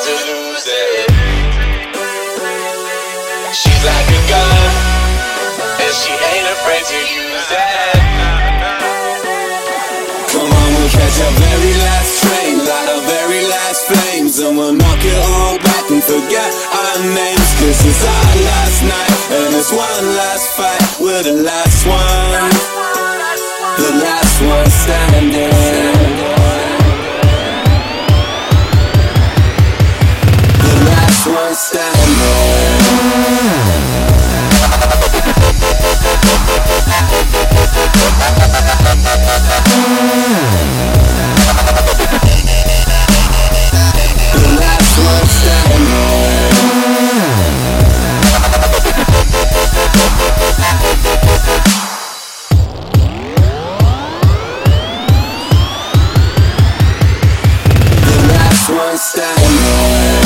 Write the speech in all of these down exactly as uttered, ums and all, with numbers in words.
to lose it. She's like a gun, and she ain't afraid to use it. Come on, we'll catch our very last train, light our very last flames, and we'll knock it all back and forget our names. Cause it's our last night, and it's one last fight. We're the last one, the last one standing. The last one standing. The last one standing. The last one standing.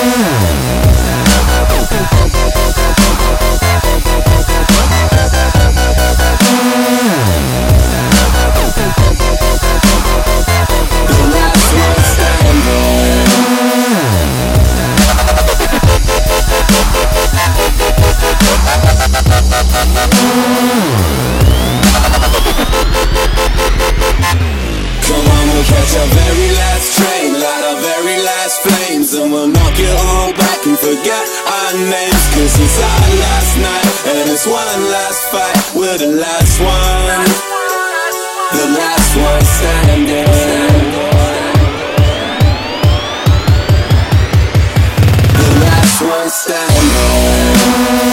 Catch our very last train, light our very last flames, and we'll knock it all back and forget our names. Cause it's our last night, and it's one last fight. We're the last one, the last one standing. The last one standing.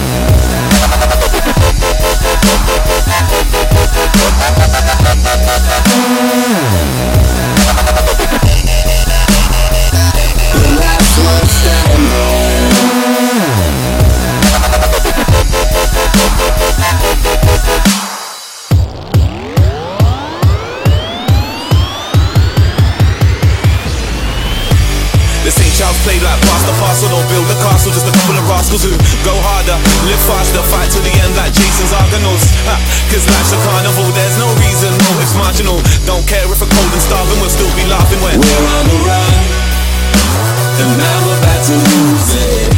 Play like pass the parcel, don't build a castle. Just a couple of rascals who go harder, live faster, fight to the end like Jason's Argonauts. Ha, cause life's a carnival, there's no reason, no, it's marginal. Don't care if we're cold and starving, we'll still be laughing when we're on the run, and now we're about to lose it.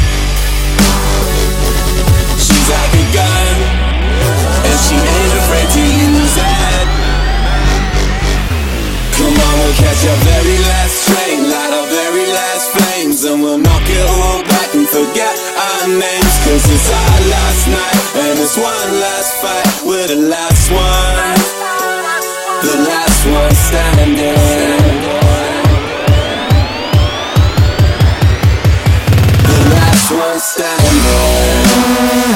She's like a gun, and she ain't afraid to use it. Come on, we'll catch our very last train, light our very last flames, and we'll knock it all back and forget our names. Cause it's our last night, and it's one last fight. We're the last one, the last one standing. The last one standing.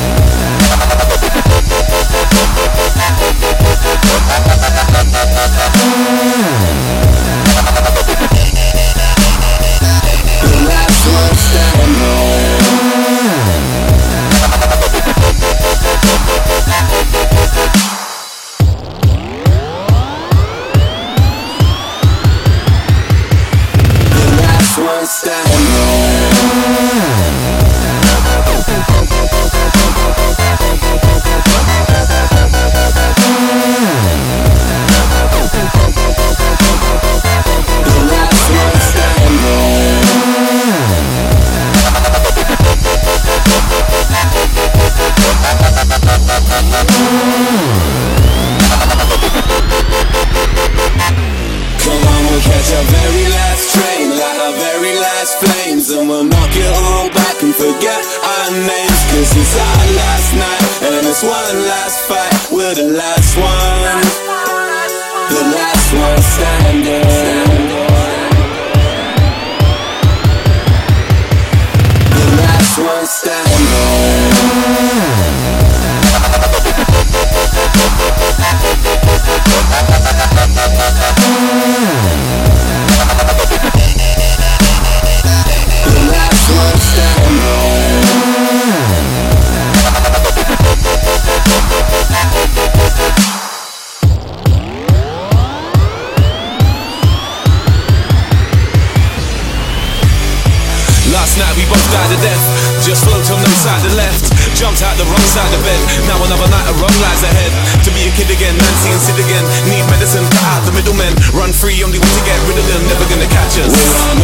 And we'll knock it all back and forget our names. Cause it's our last night, and it's one last fight. We're the last one, the last one standing. The last one standing. Last night we both died to death, just float on no side to left. Jumped out the wrong side of bed, now another night of wrong lies ahead. To be a kid again, Nancy and Sid again. Need medicine, cut out the middlemen. Run free, only way to get rid of them, never gonna catch us.